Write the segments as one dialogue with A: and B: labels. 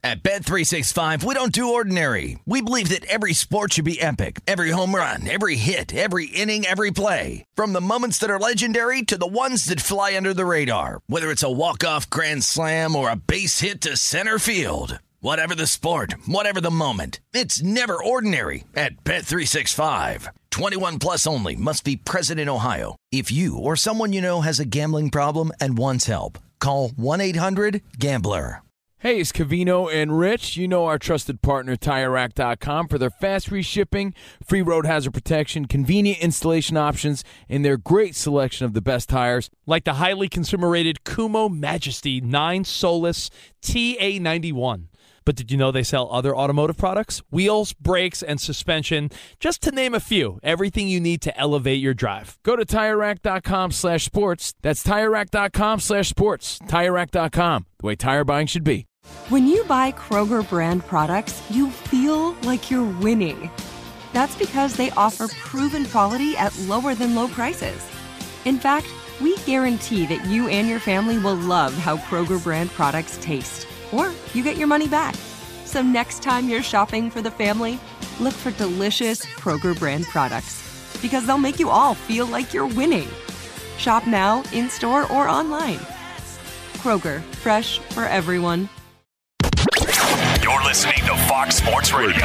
A: At Bet365, we don't do ordinary. We believe that every sport should be epic. Every home run, every hit, every inning, every play. From the moments that are legendary to the ones that fly under the radar. Whether it's a walk-off grand slam or a base hit to center field. Whatever the sport, whatever the moment. It's never ordinary at Bet365. 21 plus only. Must be present in Ohio. If you or someone you know has a gambling problem and wants help, call 1-800-GAMBLER.
B: Hey, it's Covino and Rich. You know our trusted partner, TireRack.com, for their fast reshipping, free road hazard protection, convenient installation options, and their great selection of the best tires.
C: Like the highly consumer-rated Kumo Majesty 9 Solus TA91. But did you know they sell other automotive products? Wheels, brakes, and suspension, just to name a few. Everything you need to elevate your drive.
B: Go to TireRack.com/sports. That's TireRack.com/sports. TireRack.com, the way tire buying should be.
D: When you buy Kroger brand products, you feel like you're winning. That's because they offer proven quality at lower than low prices. In fact, we guarantee that you and your family will love how Kroger brand products taste. Or you get your money back. So next time you're shopping for the family, look for delicious Kroger brand products. Because they'll make you all feel like you're winning. Shop now, in-store, or online. Kroger, fresh for everyone.
E: You're listening to Fox Sports Radio.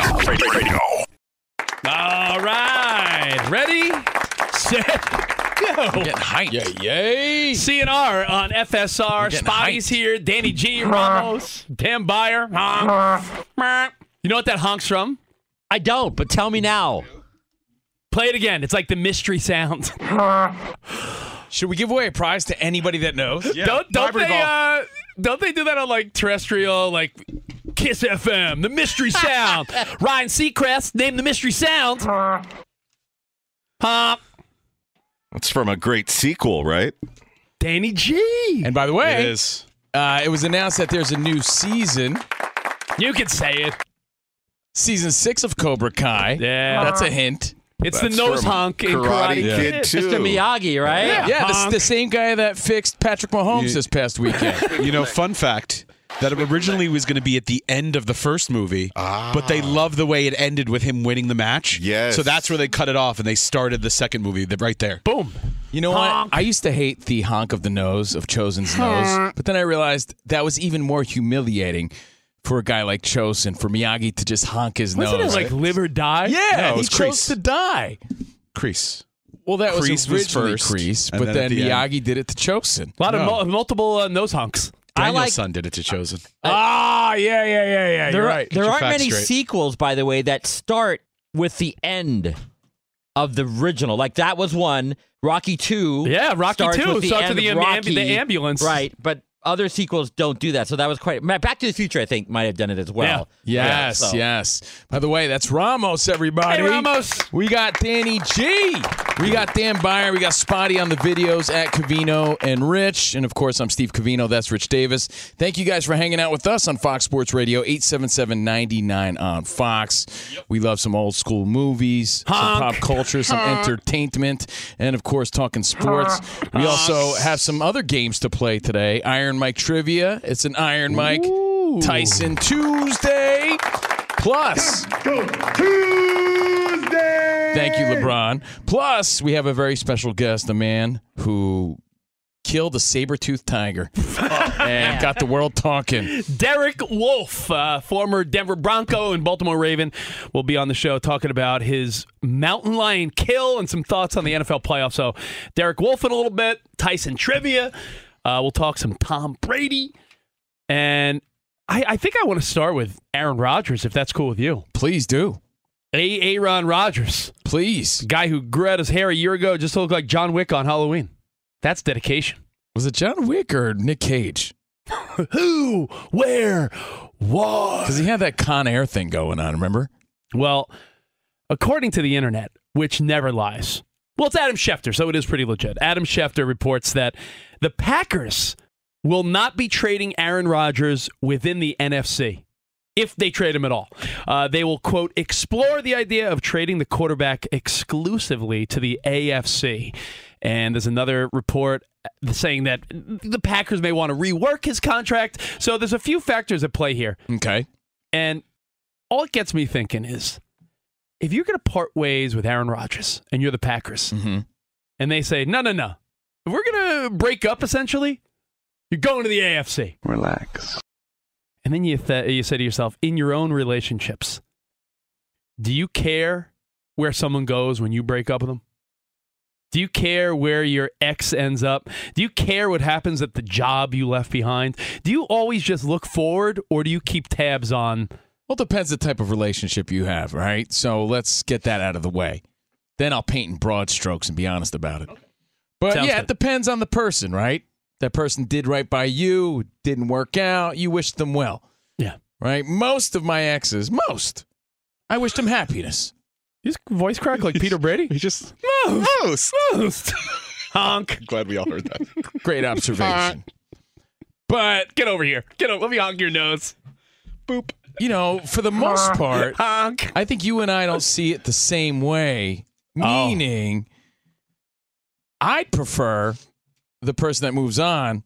C: All right. Ready, set, go.
F: I'm getting hyped.
B: Yay!
C: CNR on FSR. Spotty's
F: hyped.
C: here. Danny G, Ramos, Dan Byer. Honk. You know what that honk's from?
F: I don't, but tell me now.
C: Play it again. It's like the mystery sound.
G: Should we give away a prize to anybody that knows?
C: Yeah. Don't they do that on like terrestrial, like Kiss FM, the mystery sound? Ryan Seacrest, name the mystery sound. Honk.
H: That's from a great sequel, right?
C: Danny G.
B: And by the way,
G: It is.
B: it was announced that there's a new season.
C: You can say it.
B: Season 6 of Cobra Kai.
C: Yeah.
B: That's a hint.
C: It's
H: That's
C: the nose
H: from
C: honk in
H: Karate
C: Karate
H: Kid
C: Kid.
H: too.
F: Mr. Miyagi, right?
B: Yeah, the same guy that fixed Patrick Mahomes this past weekend.
G: You know, fun fact, that it originally was going to be at the end of the first movie, but they loved the way it ended with him winning the match.
H: Yes.
G: So that's where they cut it off, and they started the second movie right there.
C: Boom.
B: You know
C: Honk.
B: what? I used to hate the honk of the nose, of Chosen's nose, but then I realized that was even more humiliating for a guy like Chosen, for Miyagi to just honk his
C: Wasn't
B: nose.
C: it like live or die?
B: Yeah,
G: No, it
B: he
G: was
B: chose
G: Kreese.
B: to die.
G: Kreese.
B: Well, that
G: Kreese
B: was
G: was
B: originally
G: first,
B: Kreese,
G: and
B: but
G: then
B: then
G: at the
B: Miyagi did it to Chosen.
C: A lot of
G: No.
C: multiple nose honks.
G: Daniel's son did it to Chosen.
B: Yeah. You're
F: There,
B: right.
F: there
G: your
F: aren't
G: facts
F: many
G: straight.
F: sequels, by the way, that start with the end of the original. Like that was one. Rocky 2.
C: Yeah, Rocky
F: starts
C: 2
F: with the
C: starts
F: end
C: with the
F: of Rocky.
C: the ambulance.
F: Right, but other sequels don't do that. So that was quite. Back to the Future, I think, might have done it as well.
B: Yes,
F: Yeah, so-
B: yes. By the way, that's Ramos, everybody.
C: Hey, Ramos.
B: We got Danny G. We got Dan Byer. We got Spotty on the videos at Covino and Rich. And, of course, I'm Steve Covino. That's Rich Davis. Thank you guys for hanging out with us on Fox Sports Radio, 877-99 on Fox. We love some old school movies, some pop culture, some entertainment, and, of course, talking sports. We also have some other games to play today. Iron Mike Trivia. It's an Iron Mike Tyson Tuesday. Plus, thank you, LeBron. Plus, we have a very special guest, a man who killed a saber-toothed tiger and got the world talking.
C: Derek Wolfe, former Denver Bronco and Baltimore Raven, will be on the show talking about his mountain lion kill and some thoughts on the NFL playoffs. So, Derek Wolfe in a little bit, Tyson Trivia. We'll talk some Tom Brady. And I think I want to start with Aaron Rodgers, if that's cool with you.
B: Please do.
C: Aaron Rodgers.
B: Please.
C: The guy who grew out his hair a year ago just to look like John Wick on Halloween. That's dedication.
B: Was it John Wick or Nick Cage?
C: Who? Where? What?
B: Because he had that Con Air thing going on, remember?
C: Well, according to the internet, which never lies. Well, it's Adam Schefter, so it is pretty legit. Adam Schefter reports that the Packers will not be trading Aaron Rodgers within the NFC, if they trade him at all. They will, quote, explore the idea of trading the quarterback exclusively to the AFC. And there's another report saying that the Packers may want to rework his contract. So there's a few factors at play here.
B: Okay.
C: And all it gets me thinking is, if you're going to part ways with Aaron Rodgers and you're the Packers, and they say, no, if we're going to break up, essentially, you're going to the AFC.
I: Relax.
C: And then you say to yourself, in your own relationships, do you care where someone goes when you break up with them? Do you care where your ex ends up? Do you care what happens at the job you left behind? Do you always just look forward, or do you keep tabs on?
B: Well, it depends the type of relationship you have, right? So let's get that out of the way. Then I'll paint in broad strokes and be honest about it. Okay. But
C: Sounds good.
B: It depends on the person, right? That person did right by you, didn't work out, you wished them well.
C: Yeah.
B: Right? Most of my exes, I wished them happiness.
C: His voice crack like Peter Brady?
G: He just
C: most. Honk.
G: Glad we all heard that.
B: Great observation.
C: But get over here. Get over. Let me honk your nose. Boop.
B: You know, for the most part,
C: honk.
B: I think you and I don't see it the same way. Meaning, I'd prefer the person that moves on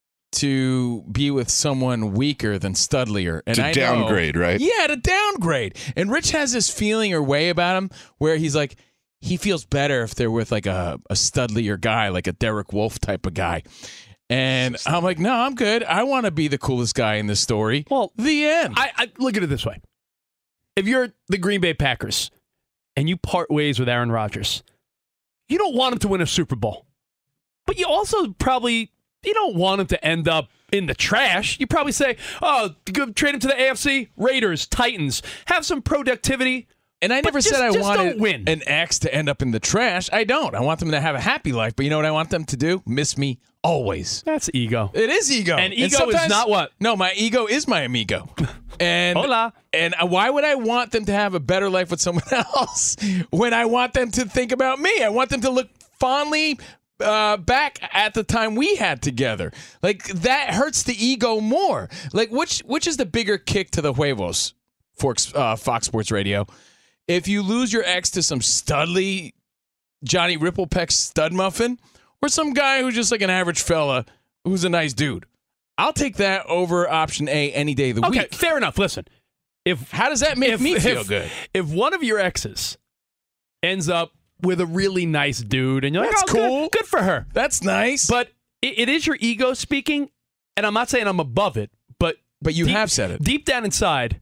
B: to be with someone weaker than Studlier. And
H: to downgrade, right?
B: Yeah, to downgrade. And Rich has this feeling or way about him where he's like, he feels better if they're with like a Studlier guy, like a Derek Wolfe type of guy. And I'm like, no, I'm good. I want to be the coolest guy in this story.
C: Well,
B: the end.
C: I look at it this way. If you're the Green Bay Packers and you part ways with Aaron Rodgers, you don't want him to win a Super Bowl. But you also probably, you don't want him to end up in the trash. You probably say, oh, go trade him to the AFC, Raiders, Titans, have some productivity.
B: And I never said I wanted
C: win.
B: an ex to end up in the trash. I don't. I want them to have a happy life. But you know what I want them to do? Miss me always.
C: That's ego.
B: It is ego.
C: And ego is not what?
B: No, my ego is my amigo. And
C: Hola.
B: And why would I want them to have a better life with someone else when I want them to think about me? I want them to look fondly back at the time we had together. Like, that hurts the ego more. Like, which is the bigger kick to the huevos for Fox Sports Radio? If you lose your ex to some studly Johnny Ripplepeck stud muffin, or some guy who's just like an average fella who's a nice dude, I'll take that over option A any day of the week.
C: Okay, fair enough. Listen,
B: how does that make me feel good?
C: If one of your exes ends up with a really nice dude, and you're like,
B: that's cool.
C: Good for her.
B: That's nice.
C: But it is your ego speaking, and I'm not saying I'm above it, but
B: you have said it.
C: Deep down inside,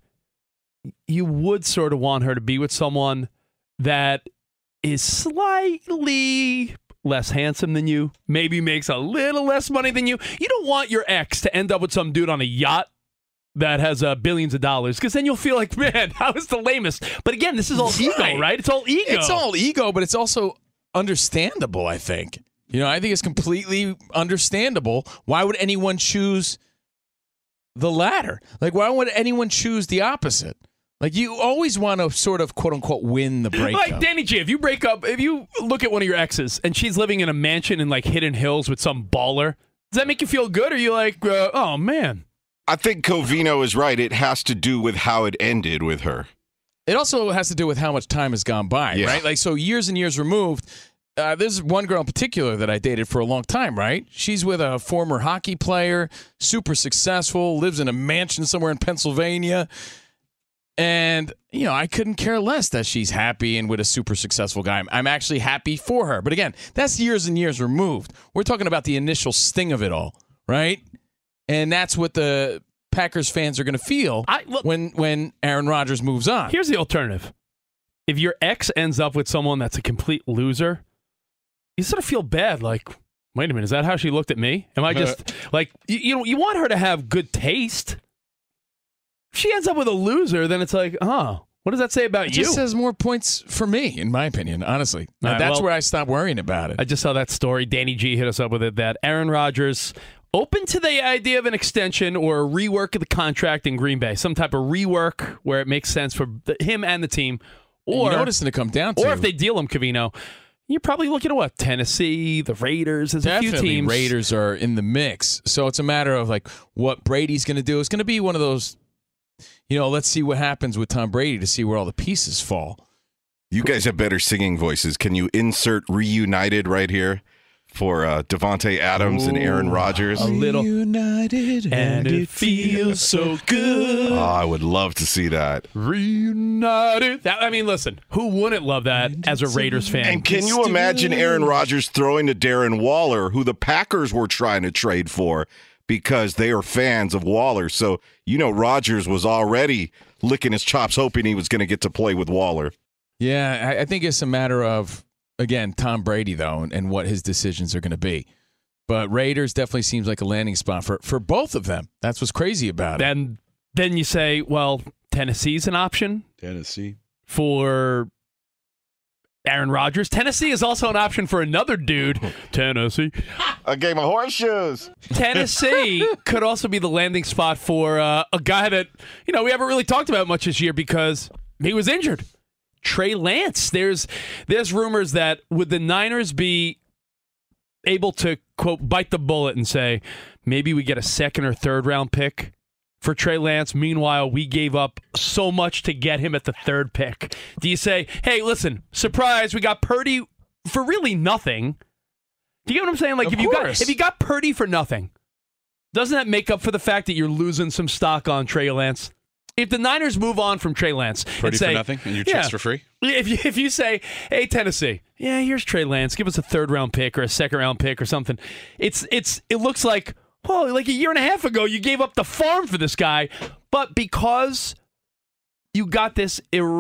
C: you would sort of want her to be with someone that is slightly less handsome than you, maybe makes a little less money than you. You don't want your ex to end up with some dude on a yacht that has billions of dollars, because then you'll feel like, man, I was the lamest. But again, this is all ego, right? It's all ego.
B: It's all ego, but it's also understandable, I think. You know, I think it's completely understandable. Why would anyone choose the latter? Like, why would anyone choose the opposite? Like, you always want to sort of, quote unquote, win the breakup.
C: Like, Danny G, if you look at one of your exes and she's living in a mansion in like Hidden Hills with some baller, does that make you feel good? Or are you like, oh man?
H: I think Covino is right. It has to do with how it ended with her.
B: It also has to do with how much time has gone by, right? Like, so years and years removed. There's one girl in particular that I dated for a long time, right? She's with a former hockey player, super successful, lives in a mansion somewhere in Pennsylvania. And, you know, I couldn't care less that she's happy and with a super successful guy. I'm actually happy for her. But again, that's years and years removed. We're talking about the initial sting of it all, right? And that's what the Packers fans are going to feel when Aaron Rodgers moves on.
C: Here's the alternative. If your ex ends up with someone that's a complete loser, you sort of feel bad. Like, wait a minute, is that how she looked at me? Am I just like, you want her to have good taste? If she ends up with a loser, then it's like, oh, what does that say about you?
B: It just says more points for me, in my opinion, honestly.
C: Right,
B: that's where I stopped worrying about it.
C: I just saw that story. Danny G hit us up with it, that Aaron Rodgers open to the idea of an extension or a rework of the contract in Green Bay, some type of rework where it makes sense for him and the team. Or
B: you notice it come down to,
C: or if they deal him, Covino, you're probably looking at what? Tennessee, the Raiders. There's
B: definitely
C: a few teams.
B: Raiders are in the mix. So it's a matter of like what Brady's going to do. It's going to be one of those, you know, let's see what happens with Tom Brady to see where all the pieces fall.
H: You guys have better singing voices. Can you insert Reunited right here? for Devontae Adams and Aaron Rodgers.
C: A little.
G: Reunited
C: And it feels so good.
H: Oh, I would love to see that.
C: Reunited. Listen, who wouldn't love that as a Raiders fan?
H: And can you imagine Aaron Rodgers throwing to Darren Waller, who the Packers were trying to trade for because they are fans of Waller? So, Rodgers was already licking his chops hoping he was going to get to play with Waller.
B: Yeah, I think it's a matter of, again, Tom Brady, though, and what his decisions are going to be. But Raiders definitely seems like a landing spot for both of them. That's what's crazy about it.
C: Then you say, well, Tennessee's an option.
G: Tennessee.
C: For Aaron Rodgers. Tennessee is also an option for another dude. Tennessee.
H: A game of horseshoes.
C: Tennessee could also be the landing spot for a guy that, we haven't really talked about much this year because he was injured. Trey Lance. There's rumors that would the Niners be able to, quote, bite the bullet and say, maybe we get a second or third round pick for Trey Lance. Meanwhile, we gave up so much to get him at the third pick. Do you say, hey, listen, surprise, we got Purdy for really nothing? Do you get what I'm saying? Like, if you got Purdy for nothing, doesn't that make up for the fact that you're losing some stock on Trey Lance? If the Niners move on from Trey Lance
G: Purdy
C: and say,
G: for nothing and your checks for free?
C: If you say, hey, Tennessee, here's Trey Lance, give us a third-round pick or a second-round pick or something, it looks like, like a year and a half ago, you gave up the farm for this guy, but because you got this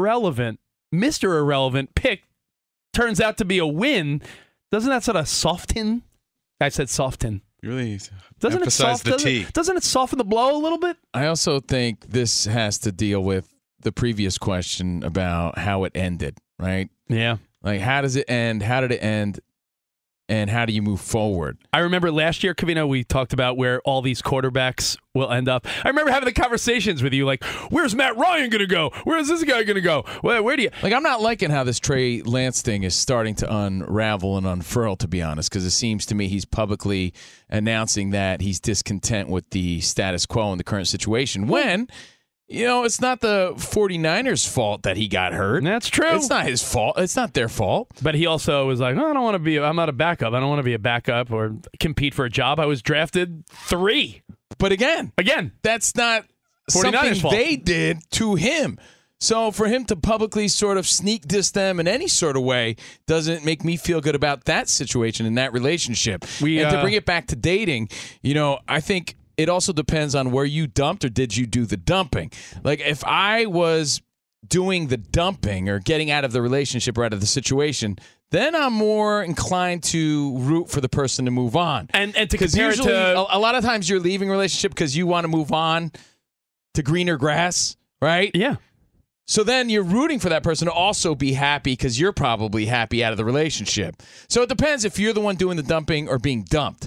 C: Mr. Irrelevant pick, turns out to be a win, doesn't that sort of soften? I said soften.
G: Really
C: Doesn't
G: emphasize the T.
C: Doesn't it soften the blow a little bit?
B: I also think this has to deal with the previous question about how it ended, right?
C: Yeah.
B: Like, how does it end? How did it end? And how do you move forward?
C: I remember last year, Covino, we talked about where all these quarterbacks will end up. I remember having the conversations with you, like, where's Matt Ryan going to go? Where's this guy going to go? Where do you...
B: Like, I'm not liking how this Trey Lance thing is starting to unravel and unfurl, to be honest, because it seems to me he's publicly announcing that he's discontent with the status quo in the current situation when... it's not the 49ers' fault that he got hurt.
C: That's true.
B: It's not his fault. It's not their fault.
C: But he also was like, I don't want to be, I'm not a backup. I don't want to be a backup or compete for a job. I was drafted 3.
B: But again, that's not something
C: fault.
B: They did to him. So for him to publicly sort of sneak diss them in any sort of way doesn't make me feel good about that situation and that relationship. And to bring it back to dating, I think it also depends on where you dumped or did you do the dumping. Like, if I was doing the dumping or getting out of the relationship or out of the situation, then I'm more inclined to root for the person to move on.
C: And to compare it to...
B: A lot of times you're leaving a relationship because you want to move on to greener grass, right?
C: Yeah.
B: So then you're rooting for that person to also be happy because you're probably happy out of the relationship. So it depends if you're the one doing the dumping or being dumped.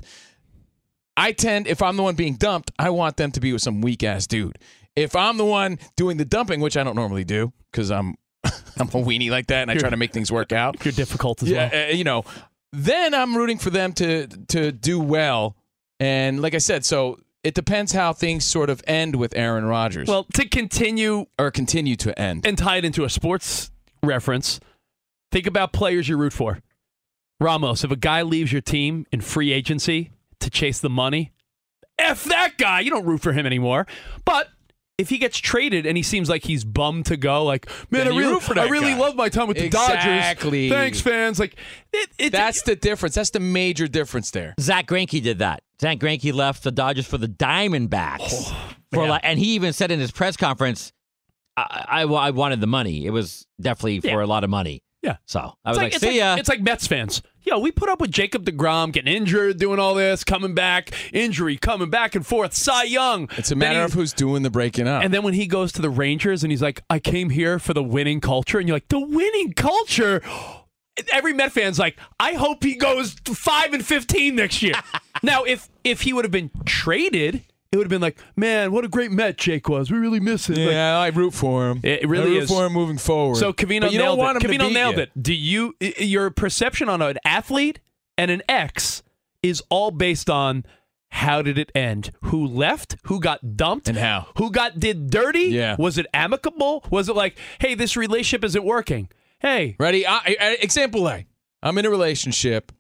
B: If I'm the one being dumped, I want them to be with some weak-ass dude. If I'm the one doing the dumping, which I don't normally do because I'm a weenie like that and I try to make things work out.
C: You're difficult as well.
B: Then I'm rooting for them to do well. And like I said, so it depends how things sort of end with Aaron Rodgers.
C: Well, to continue
B: to end.
C: And tie it into a sports reference, think about players you root for. Ramos, if a guy leaves your team in free agency to chase the money, F that guy. You don't root for him anymore. But if he gets traded and he seems like he's bummed to go, like, man, I really love my time with the Dodgers.
B: Exactly.
C: Thanks, fans. Like,
B: that's the difference. That's the major difference there.
F: Zach Greinke did that. Zach Greinke left the Dodgers for the Diamondbacks. And he even said in his press conference, I wanted the money. It was definitely for a lot of money.
C: Yeah.
F: So I was see ya.
C: It's like Mets fans. We put up with Jacob deGrom getting injured, doing all this, coming back, injury, coming back and forth. Cy Young.
B: It's a matter of who's doing the breaking up.
C: And then when he goes to the Rangers and he's like, I came here for the winning culture. And you're like, the winning culture? Every Met fan's like, I hope he goes 5-15 next year. Now, if he would have been traded, it would have been like, man, what a great Met Jake was. We really miss him.
B: Yeah, I root for him.
C: It really is.
B: I root for him moving forward.
C: So Covino nailed it. Do your perception on an athlete and an ex is all based on how did it end? Who left? Who got dumped?
B: And how?
C: Who did dirty?
B: Yeah.
C: Was it amicable? Was it like, hey, this relationship isn't working? Hey.
B: Ready? Example A. I'm in a relationship.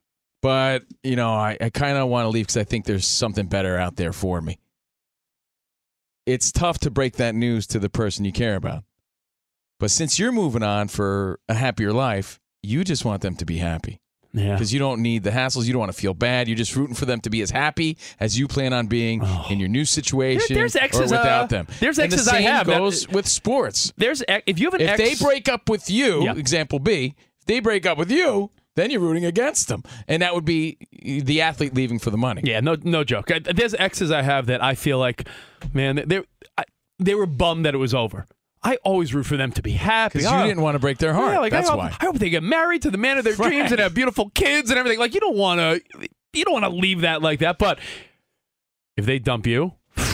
B: But, I kind of want to leave because I think there's something better out there for me. It's tough to break that news to the person you care about. But since you're moving on for a happier life, you just want them to be happy.
C: Yeah.
B: Because you don't need the hassles. You don't want to feel bad. You're just rooting for them to be as happy as you plan on being in your new situation
C: There's exes,
B: or without them.
C: There's
B: and
C: exes
B: the same
C: I have.
B: goes with sports.
C: If you have an
B: If
C: ex,
B: they break up with you,
C: Yeah.
B: example B, if they break up with you, then you're rooting against them. And that would be the athlete leaving for the money.
C: Yeah, no joke. There's exes I have that I feel like, man, they were bummed that it was over. I always root for them to be happy.
B: Because you didn't want to break their heart.
C: Yeah,
B: That's
C: I
B: why.
C: hope they get married to the man of their dreams and have beautiful kids and everything. Like you don't want to leave that like that. But if they dump you,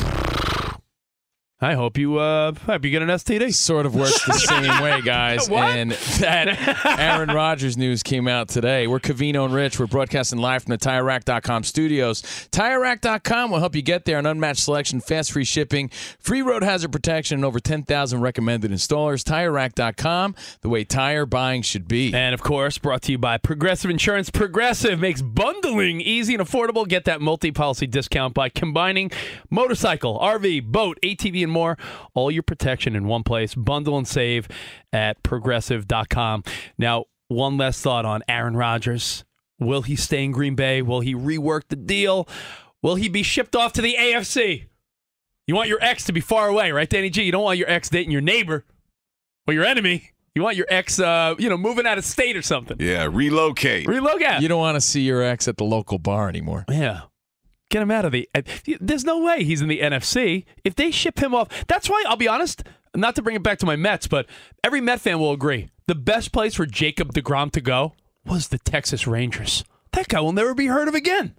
C: I hope you get an STD.
B: Sort of works the same way, guys.
C: What?
B: And that Aaron Rodgers news came out today. We're Covino and Rich. We're broadcasting live from the TireRack.com studios. TireRack.com will help you get there. An unmatched selection, fast free shipping, free road hazard protection, and over 10,000 recommended installers. TireRack.com, the way tire buying should be.
C: And, of course, brought to you by Progressive Insurance. Progressive makes bundling easy and affordable. Get that multi-policy discount by combining motorcycle, RV, boat, ATV, and more. All your protection in one place. Bundle and save at Progressive.com. Now, one last thought on Aaron Rodgers. Will he stay in Green Bay? Will he rework the deal? Will he be shipped off to the AFC? You want your ex to be far away, right, Danny G? You don't want your ex dating your neighbor or your enemy. You want your ex, moving out of state or something.
H: Yeah, relocate.
C: Relocate.
B: You don't want to see your ex at the local bar anymore.
C: Yeah. Get him out of the... There's no way he's in the NFC. If they ship him off... That's why, I'll be honest, not to bring it back to my Mets, but every Met fan will agree. The best place for Jacob deGrom to go was the Texas Rangers. That guy will never be heard of again.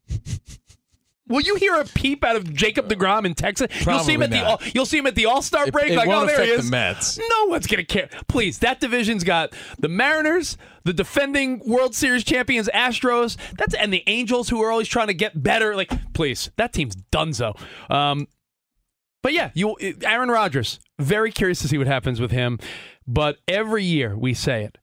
C: Will you hear a peep out of Jacob deGrom in Texas? You'll see him at the All-Star break.
B: It
C: like,
B: won't
C: oh, there he
B: affect
C: is.
B: the Mets.
C: No one's going to care. Please, that division's got the Mariners, the defending World Series champions Astros, and the Angels, who are always trying to get better. Like, please, that team's donezo. But yeah, Aaron Rodgers. Very curious to see what happens with him. But every year we say it.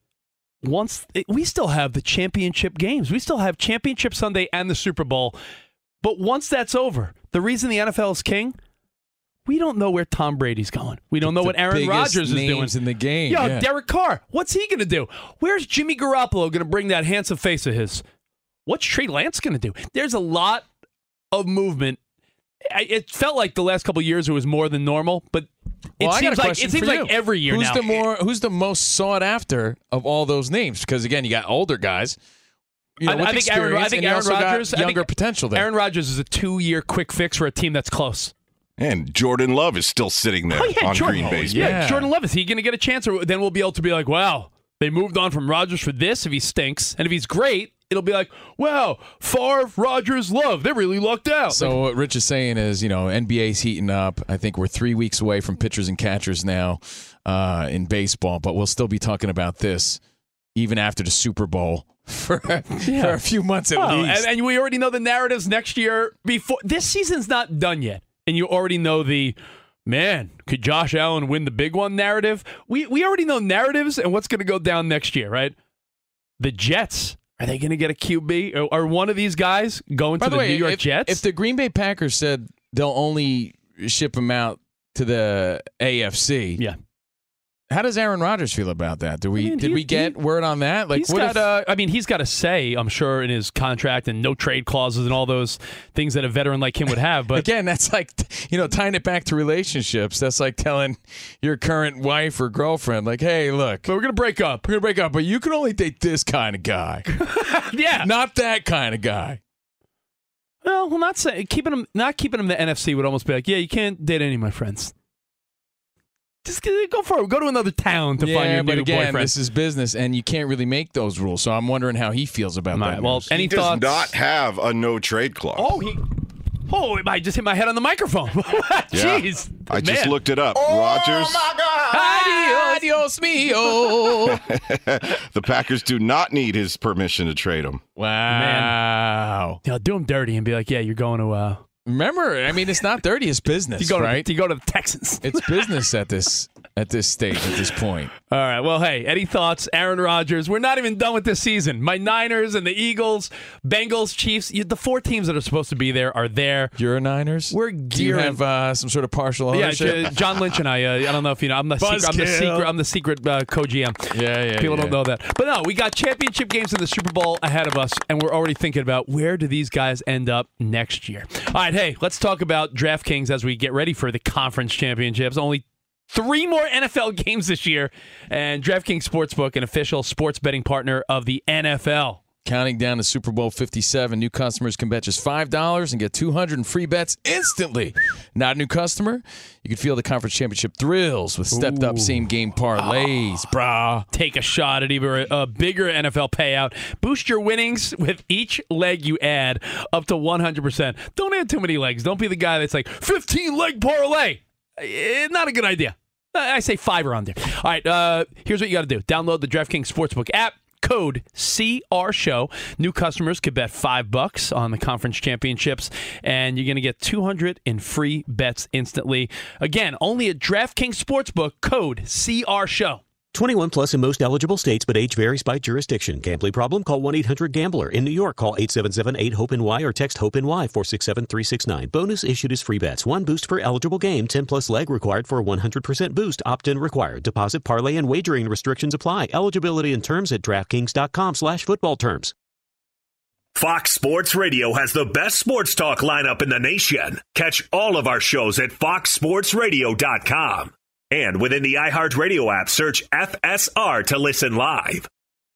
C: We still have the championship games. We still have Championship Sunday and the Super Bowl. But once that's over, the reason the NFL is king, we don't know where Tom Brady's going. We don't know what Aaron Rodgers is doing.
B: In the game.
C: Yeah, Derek Carr. What's he going to do? Where's Jimmy Garoppolo going to bring that handsome face of his? What's Trey Lance going to do? There's a lot of movement. It felt like the last couple of years it was more than normal, but it seems like every year now.
B: Who's the most sought after of all those names? Because again, you got older guys.
C: I think Aaron Rodgers.
B: Younger potential there.
C: Aaron Rodgers is a 2-year quick fix for a team that's close.
H: And Jordan Love is still sitting there on Green Bay.
C: Yeah, Jordan Love, is he going to get a chance? Or then we'll be able to be like, wow, they moved on from Rodgers for this if he stinks. And if he's great, it'll be like, wow, Favre, Rodgers, Love, they really lucked out.
B: So what Rich is saying is, NBA's heating up. I think we're 3 weeks away from pitchers and catchers now in baseball, but we'll still be talking about this even after the Super Bowl. For a few months at least.
C: And we already know the narratives next year. Before this season's not done yet. And you already know could Josh Allen win the big one narrative? We already know narratives and what's going to go down next year, right? The Jets, are they going to get a QB? Are one of these guys going to the New York Jets?
B: If the Green Bay Packers said they'll only ship him out to the AFC,
C: yeah.
B: How does Aaron Rodgers feel about that? Did we get word on that? Like,
C: he's got a say, I'm sure, in his contract and no trade clauses and all those things that a veteran like him would have. But
B: again, that's like, tying it back to relationships. That's like telling your current wife or girlfriend, like, hey, look,
C: but we're gonna break up,
B: but you can only date this kind of guy.
C: Yeah,
B: not that kind of guy.
C: Well, not keeping him the NFC would almost be like, yeah, you can't date any of my friends. Just go for it. Go to another town to find your new boyfriend.
B: This is business, and you can't really make those rules. So I'm wondering how he feels about that.
C: Well,
H: he does not have a no trade clause.
C: I just hit my head on the microphone. Jeez,
H: I just looked it up. Rodgers.
B: Oh my God! Adios mio.
H: The Packers do not need his permission to trade him.
B: Wow.
C: Man. Do him dirty and be like, yeah, you're going to.
B: Remember, it's not dirty. It's business, right?
C: You go to the Texans.
B: It's business at this at this stage, at this point.
C: All right. Well, hey, any thoughts? Aaron Rodgers. We're not even done with this season. My Niners and the Eagles, Bengals, Chiefs, the 4 teams that are supposed to be there are there.
B: You're a Niners?
C: We're
B: Do you
C: gearing.
B: have some sort of partial ownership?
C: Yeah, John Lynch and I don't know if you know. I'm the secret co-GM.
B: Yeah.
C: People don't know that. But no, we got championship games in the Super Bowl ahead of us, and we're already thinking about where do these guys end up next year. All right, hey, let's talk about DraftKings as we get ready for the conference championships. Only 3 more NFL games this year, and DraftKings Sportsbook, an official sports betting partner of the NFL.
B: Counting down to Super Bowl 57, new customers can bet just $5 and get 200 in free bets instantly. Not a new customer? You can feel the conference championship thrills with stepped-up same-game parlays, brah.
C: Take a shot at even a bigger NFL payout. Boost your winnings with each leg you add up to 100%. Don't add too many legs. Don't be the guy that's like, 15-leg parlay. Not a good idea. I say 5 around there. All right, here's what you got to do. Download the DraftKings Sportsbook app. Code CRSHOW. New customers could bet $5 on the conference championships, and you're going to get 200 in free bets instantly. Again, only at DraftKings Sportsbook. Code CRSHOW.
I: 21 plus in most eligible states, but age varies by jurisdiction. Gambling problem? Call 1-800-GAMBLER. In New York, call 877-8-HOPE-NY or text HOPE-NY 467-369. Bonus issued as free bets. 1 boost per eligible game. 10 plus leg required for a 100% boost. Opt-in required. Deposit, parlay, and wagering restrictions apply. Eligibility and terms at DraftKings.com/football terms.
E: Fox Sports Radio has the best sports talk lineup in the nation. Catch all of our shows at foxsportsradio.com. And within the iHeartRadio app, search FSR to listen live.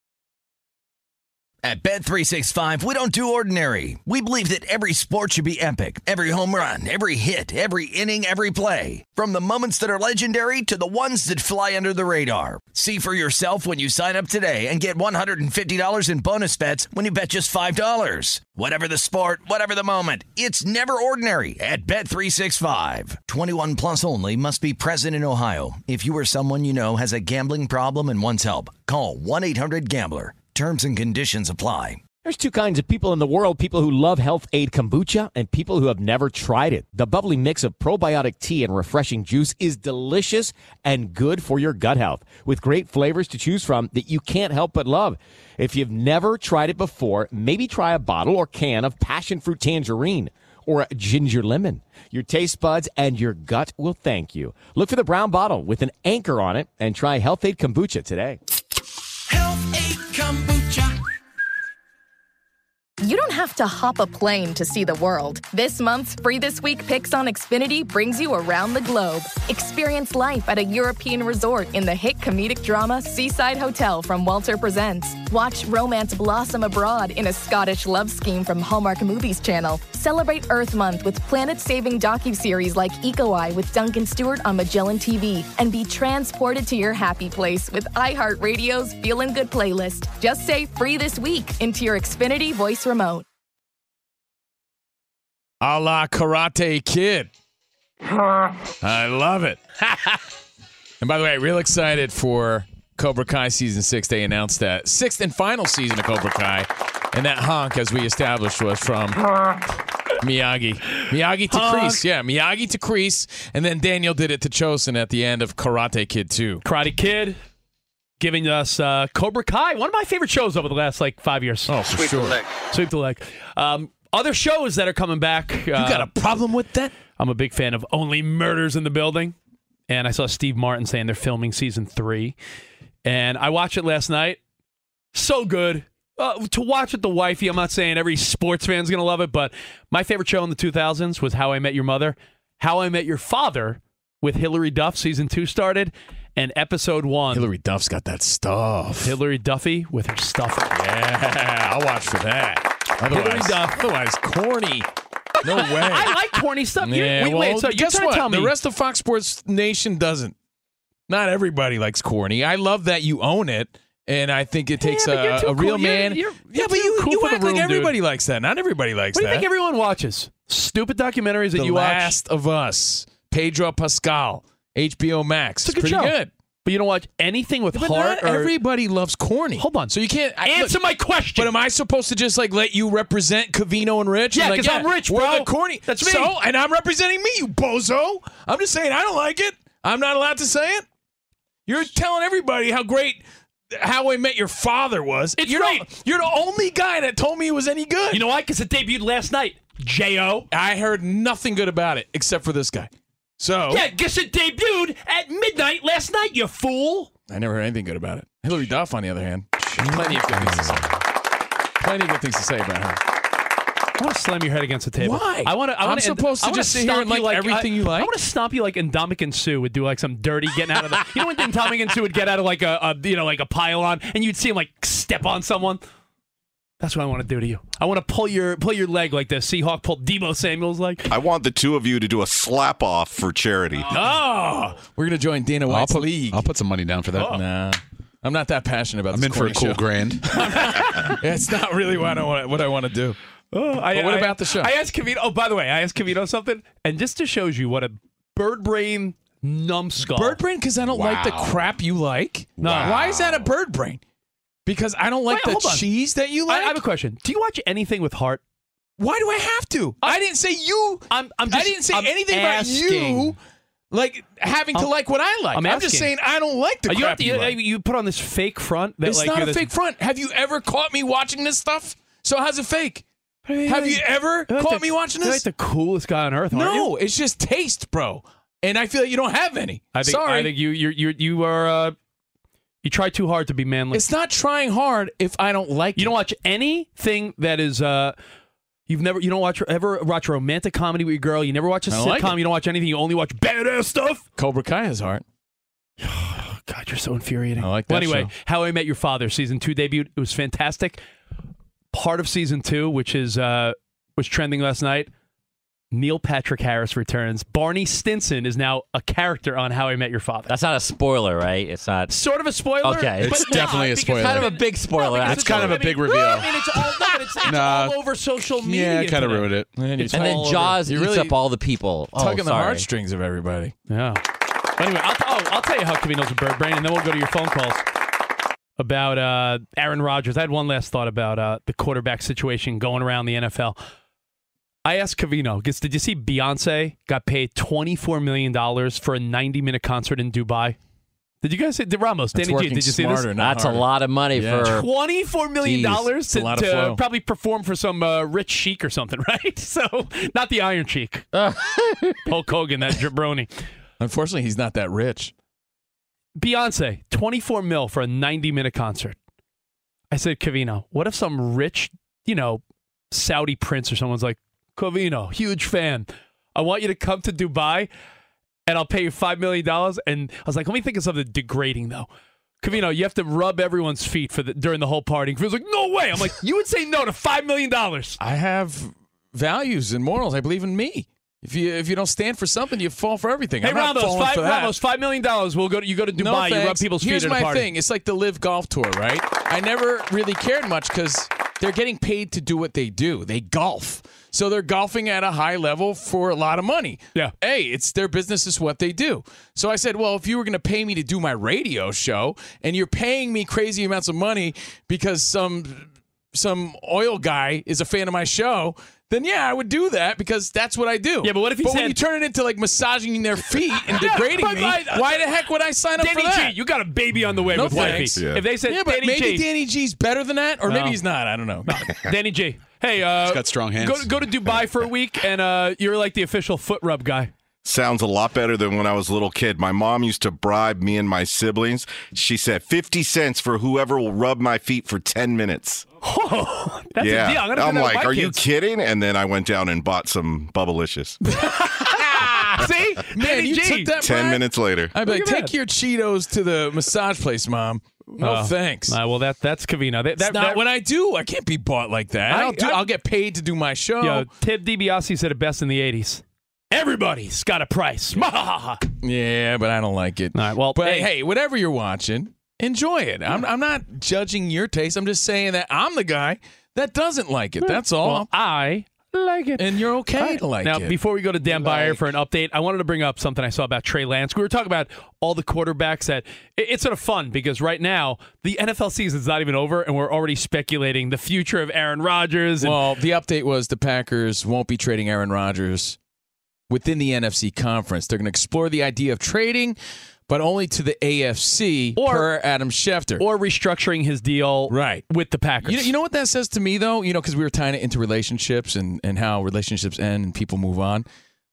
A: At Bet365, we don't do ordinary. We believe that every sport should be epic. Every home run, every hit, every inning, every play. From the moments that are legendary to the ones that fly under the radar. See for yourself when you sign up today and get $150 in bonus bets when you bet just $5. Whatever the sport, whatever the moment, it's never ordinary at Bet365. 21 plus only. Must be present in Ohio. If you or someone you know has a gambling problem and wants help, call 1-800-GAMBLER. Terms and conditions apply.
J: There's 2 kinds of people in the world, people who love Health Aid Kombucha and people who have never tried it. The bubbly mix of probiotic tea and refreshing juice is delicious and good for your gut health, with great flavors to choose from that you can't help but love. If you've never tried it before, maybe try a bottle or can of passion fruit tangerine or a ginger lemon. Your taste buds and your gut will thank you. Look for the brown bottle with an anchor on it and try Health Aid Kombucha today.
K: Health Aid Kombucha.
L: You don't have to hop a plane to see the world. This month's Free This Week Picks on Xfinity brings you around the globe. Experience life at a European resort in the hit comedic drama Seaside Hotel from Walter Presents. Watch romance blossom abroad in a Scottish love scheme from Hallmark Movies Channel. Celebrate Earth Month with planet-saving docuseries like Eco Eye with Duncan Stewart on Magellan TV. And be transported to your happy place with iHeartRadio's Feelin' Good playlist. Just say Free This Week into your Xfinity voice remote.
B: A la Karate Kid. I love it. And by the way, real excited for Cobra Kai Season 6. They announced that 6th and final season of Cobra Kai. And that honk, as we established, was from Miyagi. Miyagi to Kreese. Yeah, Miyagi to Kreese. And then Daniel did it to Chosen at the end of Karate Kid 2.
C: Karate Kid giving us Cobra Kai, one of my favorite shows over the last 5 years.
B: Oh, for sure.
C: Sweep the leg. Other shows that are coming back.
B: You got a problem with that?
C: I'm a big fan of Only Murders in the Building. And I saw Steve Martin saying they're filming season 3. And I watched it last night. So good. To watch with the wifey, I'm not saying every sports fan's going to love it, but my favorite show in the 2000s was How I Met Your Mother. How I Met Your Father with Hilary Duff, season 2 started, and episode 1.
B: Hilary Duff's got that stuff.
C: Hilary Duffy with her stuff.
B: Yeah, I'll watch for that. Otherwise, corny. No way.
C: I like corny stuff.
B: Yeah,
C: wait, so
B: guess
C: you're
B: what?
C: tell me.
B: The rest of Fox Sports Nation doesn't. Not everybody likes corny. I love that you own it. And I think it takes a real man.
C: You're
B: but you act like everybody likes that. Not everybody likes that.
C: What do you think everyone watches? Stupid documentaries that you watch?
B: The Last of Us, Pedro Pascal, HBO Max. It's pretty good.
C: But you don't watch anything with heart?
B: Not everybody loves corny.
C: Hold on.
B: So you can't...
C: Answer my question.
B: But am I supposed to just let you represent Covino and Rich?
C: Yeah, because I'm Rich, bro.
B: We're the corny.
C: That's me.
B: So, and I'm representing me, you bozo. I'm just saying I don't like it. I'm not allowed to say it. You're telling everybody how great How I Met Your Father was. You're the only guy that told me it was any good.
C: You know why? Because it debuted last night. J.O.
B: I heard nothing good about it except for this guy. So
C: yeah, guess it debuted at midnight last night, you fool.
B: I never heard anything good about it. Hillary Duff, on the other hand, plenty of good things to say. Plenty of good things to say about her.
C: I want to slam your head against the table.
B: Why?
C: I'm
B: supposed to just sit here and like everything you like?
C: I want to stomp you like Ndamukong Suh would do like some dirty getting out of the. You know when Ndamukong Suh would get out of like a pylon and you'd see him like step on someone. That's what I want to do to you. I want to pull your leg like the Seahawk pulled Deebo Samuel's leg.
H: I want the two of you to do a slap off for charity.
B: Oh, we're gonna join Dana White's league.
G: I'll put some money down for that.
B: Oh. Nah, I'm not that passionate about.
G: I'm in for a cool grand.
B: It's not really what I want to do.
C: What
B: about the show?
C: I asked Covino. Oh, by the way, I asked Covino something, and just to shows you what a bird brain numbskull.
B: Bird brain because I don't like the crap you like.
C: No,
B: why is that a bird brain? Because I don't like the cheese that you like.
C: I have a question. Do you watch anything with heart?
B: Why do I have to? I didn't say you. I didn't say anything about you. Like having to like what I like. I'm just saying I don't like the crap you like.
C: You put on this fake front. That,
B: it's
C: like,
B: not a fake front. Have you ever caught me watching this stuff? So how's it fake? Have you ever caught me watching this?
C: You're like the coolest guy on earth, aren't you?
B: No, it's just taste, bro. And I feel like you don't have any. Sorry.
C: I think you are. You try too hard to be manly.
B: It's not trying hard if I don't like it.
C: You don't watch anything that is. You don't ever watch a romantic comedy with your girl. You never watch a sitcom. You don't watch anything. You only watch badass stuff.
B: Cobra Kai has heart.
C: Oh, God, you're so infuriating.
B: I like that
C: anyway,
B: show.
C: How I Met Your Father season 2 debuted. It was fantastic. Part of season 2, which is was trending last night. Neil Patrick Harris returns. Barney Stinson is now a character on How I Met Your Father.
F: That's not a spoiler, right? It's not.
C: Sort of a spoiler.
F: Okay.
G: It's definitely a spoiler.
F: It's kind of a big spoiler.
G: It's kind of a big reveal.
C: I mean, it's all over social media.
G: Yeah, kind of ruined it.
F: And then Jaws eats up all the people.
B: Tugging the heartstrings of everybody.
C: Yeah. Anyway, I'll tell you how Covino's a bird brain, and then we'll go to your phone calls about Aaron Rodgers. I had one last thought about the quarterback situation going around the NFL. I asked Covino, did you see Beyonce got paid $24 million for a 90-minute concert in Dubai? Did you guys see? Ramos, Danny G, did you see this?
F: That's a lot of money for
C: $24 million to probably perform for some rich sheik or something, right? So, not the Iron Sheik. Hulk Hogan, that jabroni.
B: Unfortunately, he's not that rich.
C: Beyonce, $24 million for a 90-minute concert. I said, Covino, what if some rich, Saudi prince or someone's like, Covino, huge fan. I want you to come to Dubai, and I'll pay you $5 million. And I was like, let me think of something degrading, though. Covino, you have to rub everyone's feet during the whole party. Covino's like, no way. I'm like, you would say no to $5 million.
B: I have values and morals. I believe in me. If you don't stand for something, you fall for everything.
C: Hey, Ramos, $5 million. You go to Dubai, you rub people's feet at a party.
B: Here's my thing. It's like the Live Golf Tour, right? I never really cared much because they're getting paid to do what they do. They golf. So they're golfing at a high level for a lot of money.
C: Yeah.
B: Hey, it's their business is what they do. So I said, well, if you were going to pay me to do my radio show and you're paying me crazy amounts of money because some oil guy is a fan of my show, then yeah, I would do that because that's what I do.
C: Yeah, but what if
B: when you turn it into like massaging their feet and degrading me, why the heck would I sign up for that?
C: Danny G, you got a baby on the way with wifey.
H: Yeah.
C: If they said
B: but
C: Danny
B: maybe
C: G,
B: Danny G's better than that, or maybe he's not. I don't know.
C: Danny G, hey,
G: he's got strong hands.
C: Go to Dubai for a week, and you're like the official foot rub guy.
H: Sounds a lot better than when I was a little kid. My mom used to bribe me and my siblings. She said 50 cents for whoever will rub my feet for 10 minutes.
C: Oh, that's
H: yeah.
C: a deal.
H: I'm like, are you
C: kids.
H: kidding? And then I went down and bought some Bubblicious.
C: See?
B: Man, you took that
H: 10 minutes later.
B: I'd be like, take your Cheetos to the massage place, Mom. No, thanks.
C: Well, that's Covino.
B: That's not what I do. I can't be bought like that. I'll get paid to do my show.
C: Yo, Ted DiBiase said it best in the 80s. Everybody's got a price.
B: Yeah, but I don't like it.
C: All right, well,
B: but hey, whatever you're watching, enjoy it. I'm not judging your taste. I'm just saying that I'm the guy that doesn't like it. That's all.
C: Well, I like it.
B: And you're okay to like
C: now,
B: it.
C: Now, before we go to Dan Byer for an update, I wanted to bring up something I saw about Trey Lance. We were talking about all the quarterbacks that it's sort of fun because right now the NFL season's not even over and we're already speculating the future of Aaron Rodgers.
B: Well, the update was the Packers won't be trading Aaron Rodgers within the NFC conference. They're going to explore the idea of trading, but only to the AFC per Adam Schefter.
C: Or restructuring his deal with the Packers.
B: You know what that says to me, though? Because we were tying it into relationships and how relationships end and people move on.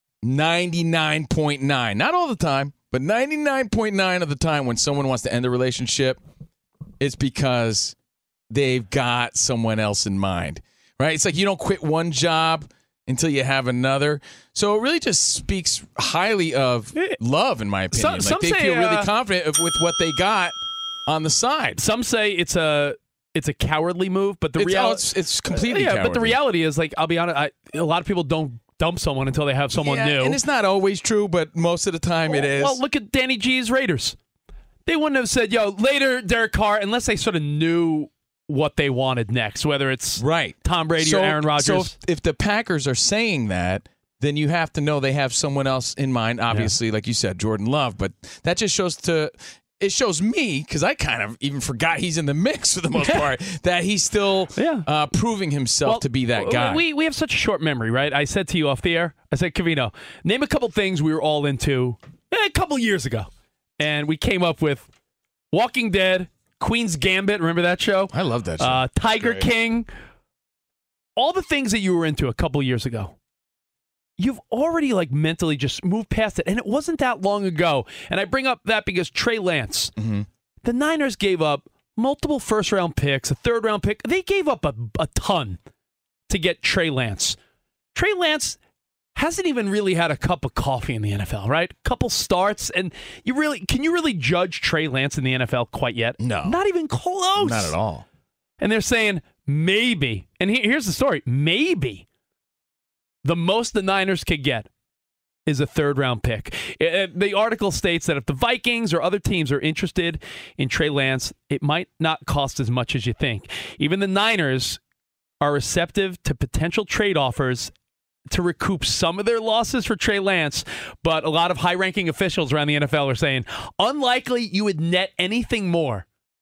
B: 99.9, not all the time, but 99.9 of the time when someone wants to end a relationship, it's because they've got someone else in mind, right? It's like you don't quit one job until you have another. So it really just speaks highly of love, in my opinion.
C: Some
B: they
C: say,
B: feel really confident with what they got on the side.
C: Some say it's a cowardly move, but the reality
B: it's completely cowardly.
C: But the reality is, like, I'll be honest, a lot of people don't dump someone until they have someone new.
B: And it's not always true, but most of the time it is.
C: Well, look at Danny G's Raiders. They wouldn't have said, later Derek Carr, unless they sort of knew what they wanted next, whether it's Tom Brady or Aaron Rodgers.
B: So if the Packers are saying that, then you have to know they have someone else in mind, obviously, like you said, Jordan Love. But that just shows me, because I kind of even forgot he's in the mix for the most part, that he's still proving himself to be that guy.
C: We have such a short memory, right? I said to you off the air, I said, Covino, name a couple things we were all into a couple years ago. And we came up with Walking Dead, Queen's Gambit, remember that show?
B: I love that show.
C: Tiger King. All the things that you were into a couple years ago. You've already mentally just moved past it. And it wasn't that long ago. And I bring up that because Trey Lance, the Niners gave up multiple first-round picks, a third-round pick. They gave up a ton to get Trey Lance. Trey Lance hasn't even really had a cup of coffee in the NFL, right? Couple starts, and can you really judge Trey Lance in the NFL quite yet?
B: No.
C: Not even close.
B: Not at all.
C: And they're saying maybe, and here's the story, maybe the most the Niners could get is a third-round pick. The article states that if the Vikings or other teams are interested in Trey Lance, it might not cost as much as you think. Even the Niners are receptive to potential trade offers to recoup some of their losses for Trey Lance, but a lot of high-ranking officials around the NFL are saying, unlikely you would net anything more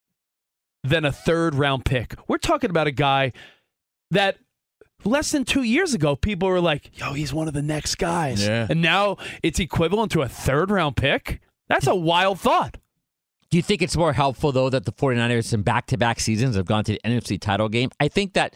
C: than a third-round pick. We're talking about a guy that less than 2 years ago, people were like, he's one of the next guys.
B: Yeah.
C: And now it's equivalent to a third-round pick? That's a wild thought.
F: Do you think it's more helpful, though, that the 49ers in back-to-back seasons have gone to the NFC title game? I think that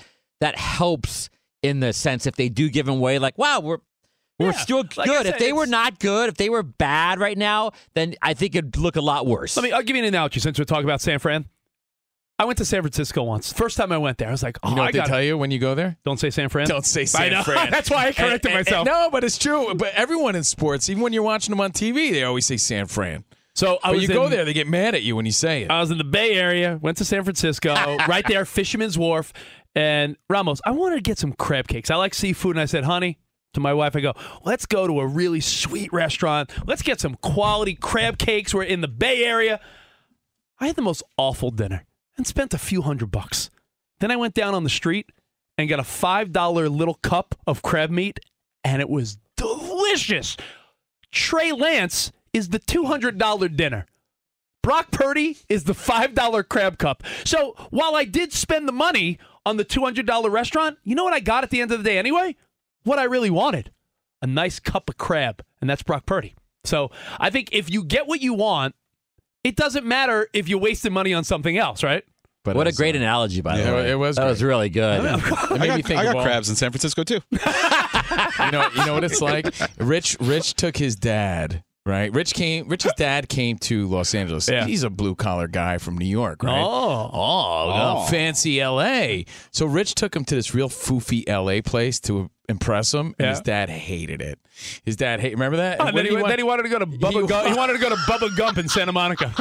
F: helps in the sense if they do give them away, we're still good.
C: Like I said,
F: if they were not good, if they were bad right now, then I think it'd look a lot worse.
C: I'll give you an analogy since we're talking about San Fran. I went to San Francisco once. First time I went there, I was like,
B: you know what they tell you when you go there?
C: Don't say San Fran.
B: Don't say San Fran.
C: That's why I corrected myself.
B: No, but it's true. But everyone in sports, even when you're watching them on TV, they always say San Fran.
C: So
B: you go there, they get mad at you when you say it.
C: I was in the Bay Area, went to San Francisco, right there, Fisherman's Wharf. And Ramos, I wanted to get some crab cakes. I like seafood. And I said, honey, to my wife, I go, let's go to a really sweet restaurant. Let's get some quality crab cakes. We're in the Bay Area. I had the most awful dinner and spent a few $100. Then I went down on the street and got a $5 little cup of crab meat, and it was delicious. Trey Lance is the $200 dinner. Brock Purdy is the $5 crab cup. So while I did spend the money on the $200 restaurant, you know what I got at the end of the day anyway? What I really wanted. A nice cup of crab, and that's Brock Purdy. So I think if you get what you want, it doesn't matter if you wasted money on something else, right?
F: But what a great analogy, by the way.
B: It was.
F: That was really good.
B: It made me think
G: I got crabs in San Francisco too.
B: You know what it's like? Rich took his dad. Right, Rich's dad came to Los Angeles.
C: Yeah.
B: He's a blue collar guy from New York, right?
C: Oh,
B: fancy L.A. So Rich took him to this real foofy L.A. place to impress him, and his dad hated it. His dad remember that?
C: Then he wanted to go to Bubba Gump. He wanted to go to Bubba Gump in Santa Monica.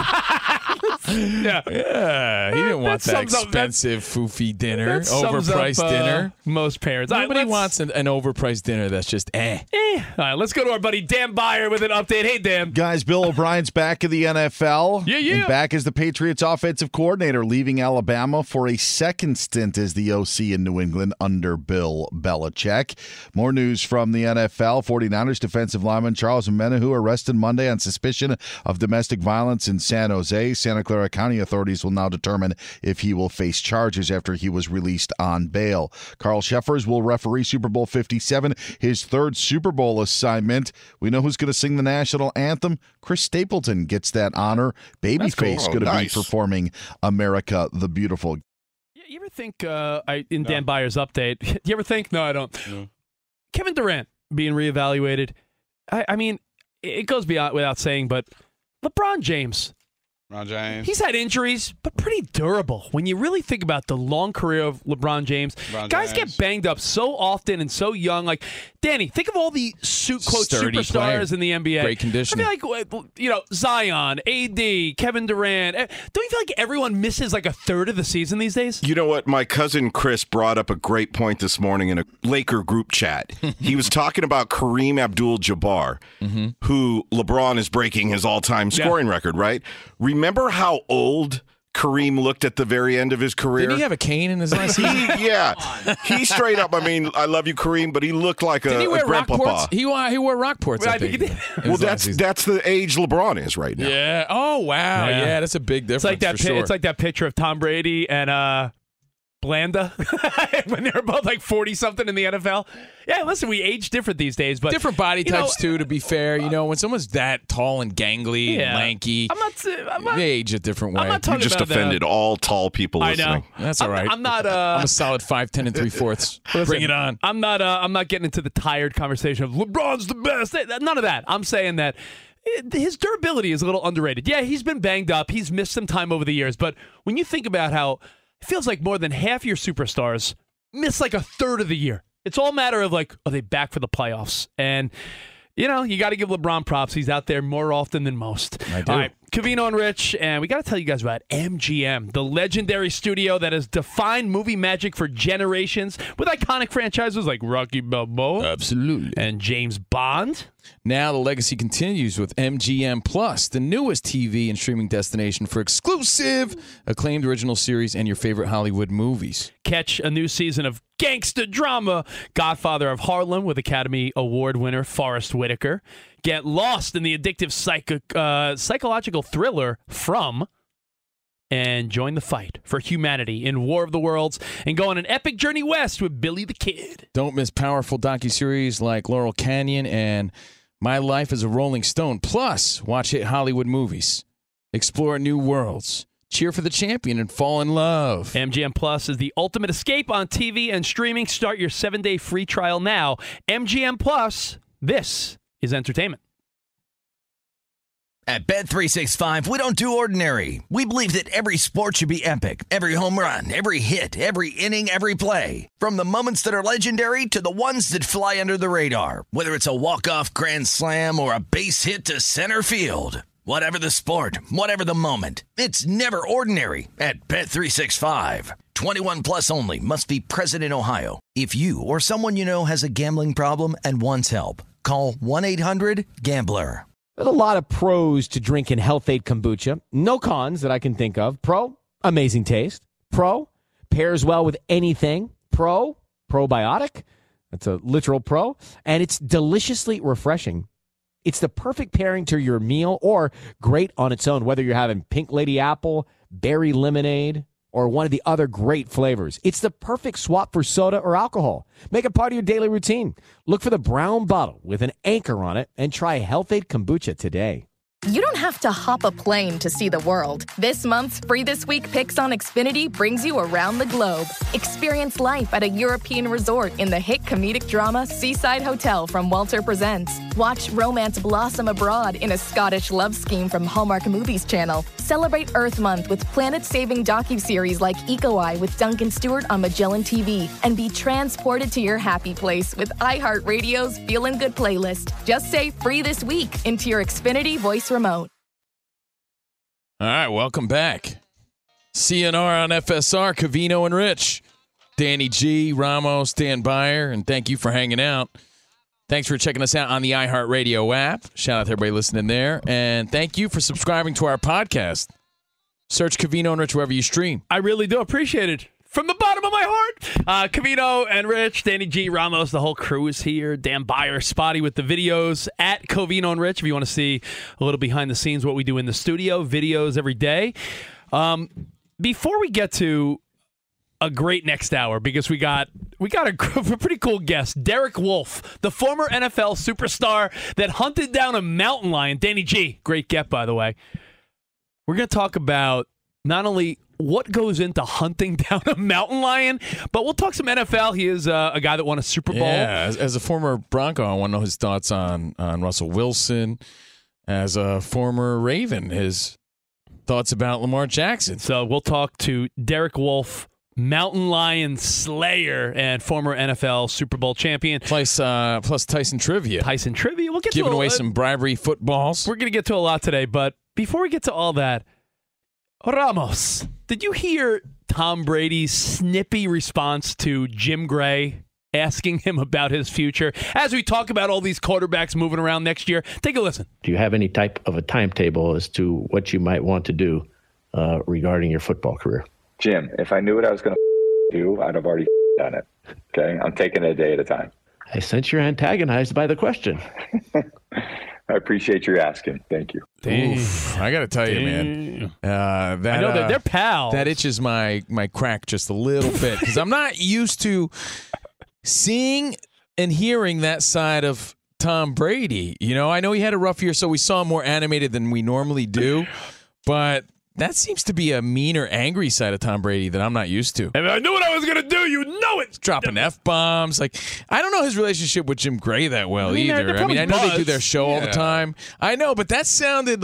B: He didn't want that expensive foofy dinner, overpriced dinner.
C: Most parents.
B: Nobody wants an overpriced dinner that's just
C: All right, let's go to our buddy Dan Byer with an update. Hey, Dan.
M: Guys, Bill O'Brien's back in the NFL.
C: Yeah.
M: And back as the Patriots offensive coordinator, leaving Alabama for a second stint as the OC in New England under Bill Belichick. More news from the NFL. 49ers defensive lineman Charles Omenihu arrested Monday on suspicion of domestic violence in San Jose. San Santa Clara County authorities will now determine if he will face charges after he was released on bail. Carl Sheffers will referee Super Bowl 57, his third Super Bowl assignment. We know who's going to sing the national anthem. Chris Stapleton gets that honor. Babyface going to be performing America the Beautiful.
C: You ever think, in Dan Byer's update, you ever think, no, I don't. No. Kevin Durant being reevaluated. I mean, it goes without saying, but LeBron James. He's had injuries, but pretty durable. When you really think about the long career of LeBron James, guys get banged up so often and so young. Like, Danny, think of all the quote superstars in the NBA.
B: Great conditioning.
C: I feel like, Zion, AD, Kevin Durant. Don't you feel like everyone misses like a third of the season these days?
H: You know what? My cousin Chris brought up a great point this morning in a Laker group chat. He was talking about Kareem Abdul-Jabbar, who LeBron is breaking his all-time scoring record, right? Remember how old Kareem looked at the very end of his career?
B: Didn't he have a cane in his last season?
H: He straight up, I mean, I love you, Kareem, but he looked like a grandpapa.
B: He wore Rockports, I think.
H: Well, that's the age LeBron is right now.
B: Yeah. Oh, wow. Yeah, that's a big difference.
C: It's like that.
B: For sure.
C: It's like that picture of Tom Brady and Blanda when they were both like 40-something in the NFL. Yeah, listen, we age different these days, but
B: different body types too. To be fair, when someone's that tall and gangly and lanky, they age a different way.
H: You just offended all tall people listening.
B: I know. That's all right.
C: I'm not.
B: I'm a solid 5'10" 3/4. Bring it on.
C: I'm not getting into the tired conversation of LeBron's the best. None of that. I'm saying that his durability is a little underrated. Yeah, he's been banged up. He's missed some time over the years, but when you think about how it feels like more than half your superstars miss like a third of the year. It's all a matter of like, are they back for the playoffs? And, you got to give LeBron props. He's out there more often than most.
B: I do.
C: All right, Covino and Rich, and we got to tell you guys about MGM, the legendary studio that has defined movie magic for generations with iconic franchises like Rocky Balboa.
B: Absolutely.
C: And James Bond.
B: Now the legacy continues with MGM Plus, the newest TV and streaming destination for exclusive, acclaimed original series and your favorite Hollywood movies.
C: Catch a new season of gangsta drama, Godfather of Harlem with Academy Award winner Forrest Whitaker. Get lost in the addictive psychological thriller From, and join the fight for humanity in War of the Worlds, and go on an epic journey west with Billy the Kid.
B: Don't miss powerful docuseries like Laurel Canyon and My Life as a Rolling Stone. Plus, watch hit Hollywood movies, explore new worlds, cheer for the champion, and fall in love.
C: MGM Plus is the ultimate escape on TV and streaming. Start your 7-day free trial now. MGM Plus, this is entertainment.
A: At Bet365, we don't do ordinary. We believe that every sport should be epic. Every home run, every hit, every inning, every play. From the moments that are legendary to the ones that fly under the radar. Whether it's a walk-off grand slam or a base hit to center field. Whatever the sport, whatever the moment. It's never ordinary at Bet365. 21 plus only. Must be present in Ohio. If you or someone you know has a gambling problem and wants help, call 1-800-GAMBLER.
J: There's a lot of pros to drinking Health-Ade Kombucha. No cons that I can think of. Pro, amazing taste. Pro, pairs well with anything. Pro, probiotic. That's a literal pro. And it's deliciously refreshing. It's the perfect pairing to your meal or great on its own, whether you're having Pink Lady Apple, Berry Lemonade, or one of the other great flavors. It's the perfect swap for soda or alcohol. Make it part of your daily routine. Look for the brown bottle with an anchor on it and try Health-Ade Kombucha today.
L: You don't have to hop a plane to see the world. This month's Free This Week Picks on Xfinity brings you around the globe. Experience life at a European resort in the hit comedic drama Seaside Hotel from Walter Presents. Watch romance blossom abroad in a Scottish love scheme from Hallmark Movies Channel. Celebrate Earth Month with planet-saving docuseries like Eco Eye with Duncan Stewart on Magellan TV. And be transported to your happy place with iHeartRadio's Feelin' Good playlist. Just say Free This Week into your Xfinity voice remote.
B: All right, welcome back. CNR on FSR, Covino and Rich. Danny G, Ramos, Dan Byer, and thank you for hanging out. Thanks for checking us out on the iHeartRadio app. Shout out to everybody listening there. And thank you for subscribing to our podcast. Search Covino and Rich wherever you stream.
C: I really do appreciate it. from the bottom of my heart. Covino and Rich, Danny G, Ramos, the whole crew is here. Dan Byer, Spotty with the videos at Covino and Rich. If you want to see a little behind the scenes, what we do in the studio, videos every day. Before we get to a great next hour, because we got a pretty cool guest, Derek Wolfe, the former NFL superstar that hunted down a mountain lion. Danny G, great get, by the way. We're going to talk about not only what goes into hunting down a mountain lion, but we'll talk some NFL. He is a guy that won a Super Bowl.
B: Yeah, as a former Bronco, I want to know his thoughts on Russell Wilson. As a former Raven, his thoughts about Lamar Jackson.
C: So we'll talk to Derek Wolfe, mountain lion slayer and former NFL Super Bowl champion.
B: Plus Tyson Trivia.
C: We'll get
B: giving away some bribery footballs.
C: We're going to get to a lot today, but before we get to all that, Ramos, did you hear Tom Brady's snippy response to Jim Gray asking him about his future as we talk about all these quarterbacks moving around next year? Take a listen.
N: Do you have any type of a timetable as to what you might want to do regarding your football career?
O: Jim, if I knew what I was going to do, I'd have already done it. Okay? I'm taking it a day at a time.
N: I sense you're antagonized by the question.
O: I appreciate your asking. Thank you.
B: Oof, I got to tell you, man.
C: I know that they're pals.
B: That itches my crack just a little bit because I'm not used to seeing and hearing that side of Tom Brady. You know, I know he had a rough year, so we saw him more animated than we normally do, but that seems to be a meaner, angry side of Tom Brady that I'm not used to.
C: If I knew what I was going to do, you know it.
B: Dropping F-bombs. Like, I don't know his relationship with Jim Gray that well either.
C: They're
B: I know they do their show all the
C: Yeah.
B: time. I know, but that sounded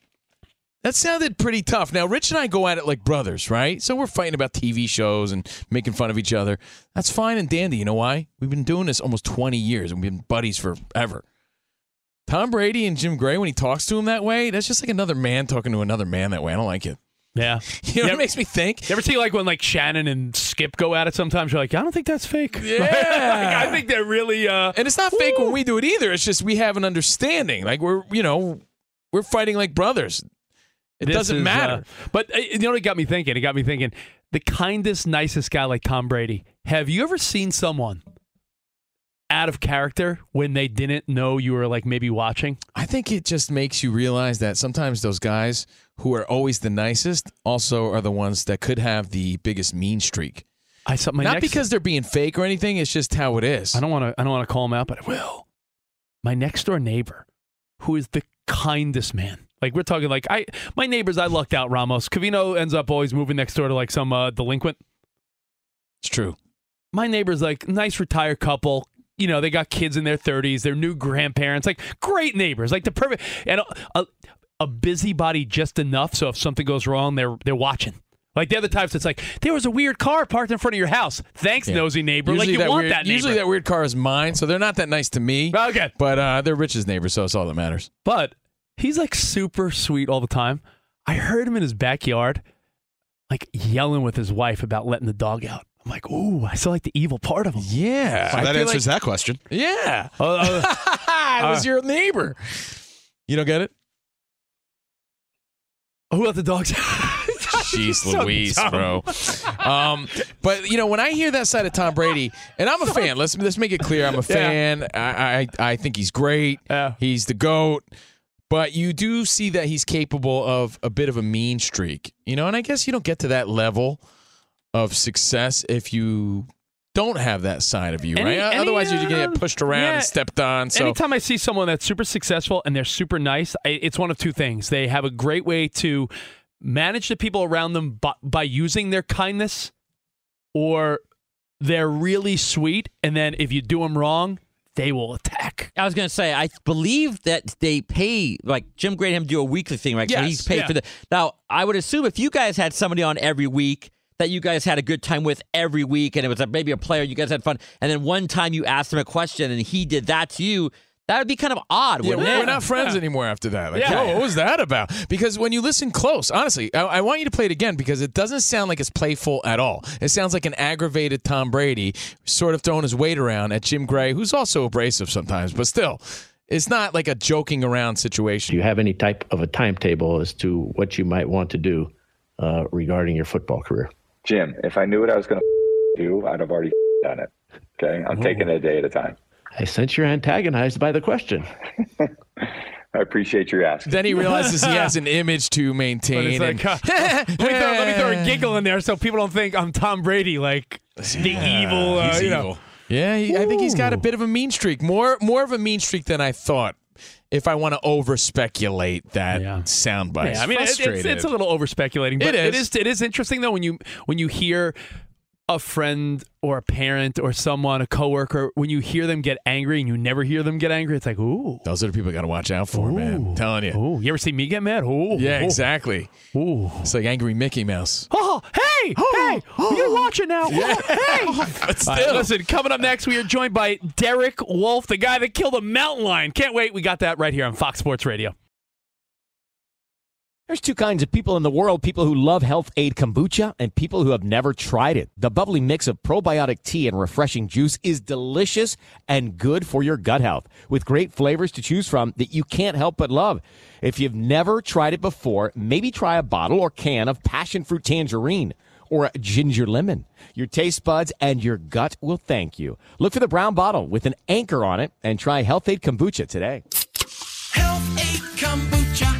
B: pretty tough. Now, Rich and I go at it like brothers, right? So we're fighting about TV shows and making fun of each other. That's fine and dandy. You know why? We've been doing this almost 20 years and we've been buddies forever. Tom Brady and Jim Gray, when he talks to him that way, that's just like another man talking to another man that way. I don't like it.
C: Yeah.
B: You know what it makes me think?
C: You ever see like when like Shannon and Skip go at it sometimes? You're like, I don't think that's fake.
B: Yeah.
C: Like, I think they're really
B: and it's not fake when we do it either. It's just we have an understanding. Like we're fighting like brothers. It doesn't matter.
C: But you know what it got me thinking? It got me thinking, the kindest, nicest guy like Tom Brady. Have you ever seen someone out of character when they didn't know you were like maybe watching?
B: I think it just makes you realize that sometimes those guys who are always the nicest also are the ones that could have the biggest mean streak. Not because they're being fake or anything. It's just how it is.
C: I don't want to call him out, but I will. My next door neighbor, who is the kindest man. Like we're talking like my neighbors, I lucked out, Ramos. Covino ends up always moving next door to like some delinquent.
B: It's true.
C: My neighbor's like nice retired couple. You know, they got kids in their 30s. They're new grandparents. Like great neighbors. Like the perfect and a busybody just enough so if something goes wrong, they're watching. Like they're the types that's like, there was a weird car parked in front of your house. Thanks, nosy neighbor.
B: Usually
C: like you want
B: weird,
C: that neighbor.
B: Usually that weird car is mine, so they're not that nice to me.
C: Okay.
B: But they're Rich's neighbors, so it's all that matters.
C: But he's like super sweet all the time. I heard him in his backyard like yelling with his wife about letting the dog out. I'm like, ooh, I saw like the evil part of him.
B: Yeah.
G: So that answers that question.
B: Yeah. It was your neighbor. You don't get it?
C: Who let the dogs out?
B: Jeez
C: So
B: Louise,
C: dumb.
B: bro. But, when I hear that side of Tom Brady, and I'm a fan. Let's make it clear I'm a fan. I think he's great.
C: Yeah.
B: He's the GOAT. But you do see that he's capable of a bit of a mean streak. And I guess you don't get to that level of success if you don't have that side of you, right? Otherwise, you're going to get pushed around and stepped on. So
C: anytime I see someone that's super successful and they're super nice, it's one of two things. They have a great way to manage the people around them by using their kindness, or they're really sweet, and then if you do them wrong, they will attack.
F: I was going to say, I believe that they pay, like Jim Gray and him do a weekly thing, right?
C: Yes,
F: So he's paid for the. Now, I would assume if you guys had somebody on every week that you guys had a good time with every week, and it was maybe a player, you guys had fun, and then one time you asked him a question and he did that to you, that would be kind of odd, wouldn't it?
B: We're not friends anymore after that. Like,
C: Yeah.
B: whoa, what was that about? Because when you listen close, honestly, I want you to play it again because it doesn't sound like it's playful at all. It sounds like an aggravated Tom Brady sort of throwing his weight around at Jim Gray, who's also abrasive sometimes, but still, it's not like a joking around situation.
N: Do you have any type of a timetable as to what you might want to do regarding your football career?
O: Jim, if I knew what I was going to do, I'd have already done it. Okay? I'm taking it a day at a time.
N: I sense you're antagonized by the question.
O: I appreciate your asking.
B: Then he realizes he has an image to maintain.
C: But it's like, let me throw a giggle in there so people don't think I'm Tom Brady, like the evil.
B: He's
C: you
B: evil.
C: know.
B: Yeah, I think he's got a bit of a mean streak. More of a mean streak than I thought. If I want to over speculate that soundbite,
C: Yeah, I mean it's a little over speculating, but it is interesting though when you hear a friend or a parent or someone, a coworker, when you hear them get angry and you never hear them get angry, it's like, ooh.
B: Those are the people you got to watch out for, man. I'm telling you.
C: Ooh, you ever see me get mad? Ooh.
B: Yeah, exactly. Ooh. It's like angry Mickey Mouse.
C: Oh, hey, you're watching now.
B: Yeah.
C: Hey.
B: But still.
C: All right, listen, coming up next, we are joined by Derek Wolfe, the guy that killed a mountain lion. Can't wait. We got that right here on Fox Sports Radio.
J: There's two kinds of people in the world, people who love Health Aid Kombucha and people who have never tried it. The bubbly mix of probiotic tea and refreshing juice is delicious and good for your gut health, with great flavors to choose from that you can't help but love. If you've never tried it before, maybe try a bottle or can of passion fruit tangerine or a ginger lemon. Your taste buds and your gut will thank you. Look for the brown bottle with an anchor on it and try Health Aid Kombucha today.
K: Health Aid Kombucha.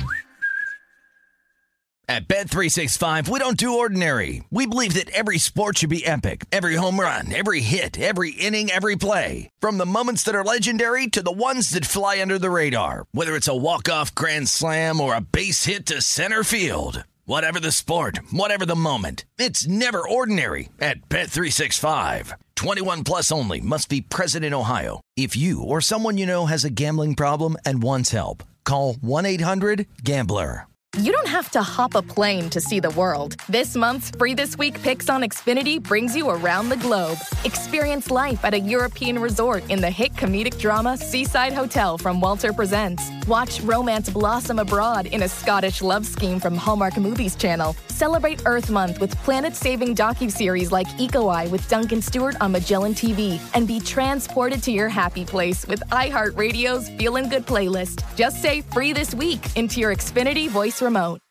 A: At Bet365, we don't do ordinary. We believe that every sport should be epic. Every home run, every hit, every inning, every play. From the moments that are legendary to the ones that fly under the radar. Whether it's a walk-off grand slam or a base hit to center field. Whatever the sport, whatever the moment. It's never ordinary at Bet365. 21 plus only. Must be present in Ohio. If you or someone you know has a gambling problem and wants help, call 1-800-GAMBLER.
L: You don't have to hop a plane to see the world. This month's Free This Week Picks on Xfinity brings you around the globe. Experience life at a European resort in the hit comedic drama Seaside Hotel from Walter Presents. Watch romance blossom abroad in a Scottish love scheme from Hallmark Movies Channel. Celebrate Earth Month with planet-saving docuseries like Eco Eye with Duncan Stewart on Magellan TV. And be transported to your happy place with iHeartRadio's Feelin' Good playlist. Just say Free This Week into your Xfinity voice remote.